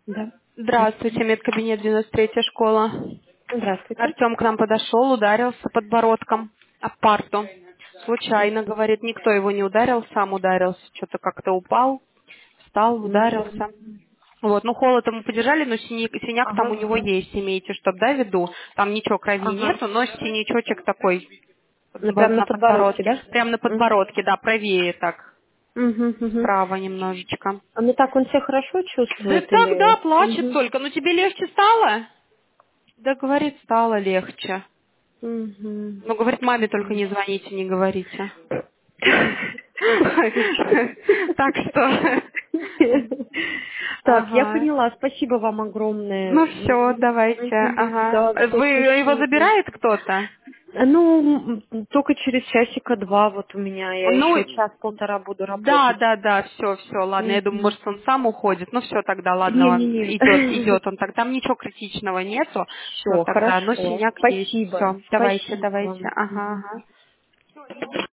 Да. Здравствуйте, медкабинет 93-я школа. Здравствуйте. Артем к нам подошел, ударился подбородком об парту. Случайно, говорит, никто его не ударил, сам ударился, что-то как-то упал, встал, ударился. Вот, ну холод ему подержали, но синяк там у Ага. него есть, имейте чтоб, да, в виду. Там ничего крови Ага. нету, но синячочек такой Ну, прям на на подбородке, подбородке. да? Прям на подбородке, да, правее так, Угу. справа немножечко. А ну так он себя хорошо Да чувствует так, да, или? плачет только. Ну тебе легче стало? Да, говорит, стало легче. Угу. Ну, говорит, маме только не звоните, не говорите. Так что... Так, я Ага. поняла. Спасибо вам огромное. Ну все, давайте. Ага. Да, за Вы его посещение. забирает кто-то? Ну, только через часика-два вот у меня. Я Ну, еще час-полтора буду да, работать. да, да, все, ладно. Я думаю, Мгм. может, он сам уходит. Ну все, тогда, ладно, он Не-не-не. идет он так. Там ничего критичного нету. Все Все, тогда, но хорошо. синяк есть. Спасибо. Все, давайте, Спасибо давайте. вам. Ага, Мгм. ага.